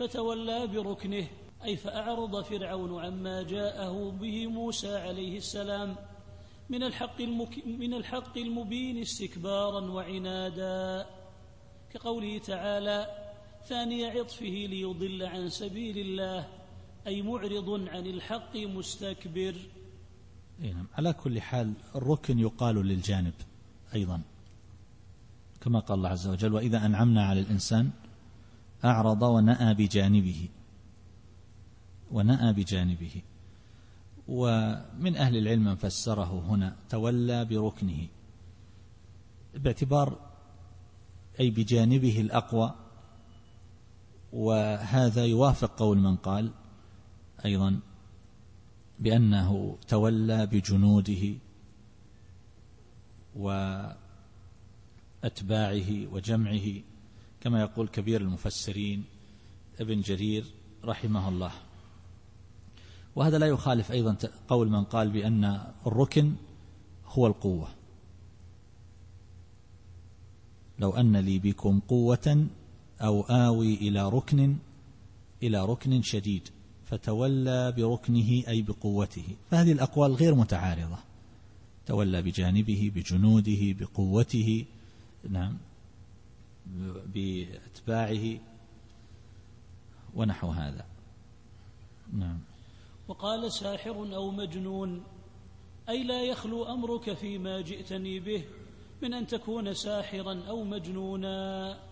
فتولى بركنه، أي فأعرض فرعون عما جاءه به موسى عليه السلام من الحق المبين استكبارا وعنادا، كقوله تعالى: ثاني عطفه ليضل عن سبيل الله، أي معرض عن الحق مستكبر. على كل حال الركن يقال للجانب أيضا، كما قال الله عز وجل: وإذا أنعمنا على الإنسان أعرض ونأى بجانبه. ومن أهل العلم من فسره هنا تولى بركنه باعتبار أي بجانبه الأقوى، وهذا يوافق قول من قال أيضا بأنه تولى بجنوده وأتباعه وجمعه، كما يقول كبير المفسرين ابن جرير رحمه الله. وهذا لا يخالف أيضا قول من قال بأن الركن هو القوة: لو أن لي بكم قوة أو آوي إلى ركن شديد، فتولى بركنه أي بقوته. فهذه الأقوال غير متعارضة: تولى بجانبه، بجنوده، بقوته، نعم، بأتباعه ونحو هذا. نعم. وقال: ساحر أو مجنون، أي لا يخلو أمرك فيما جئتني به من أن تكون ساحرا أو مجنونا.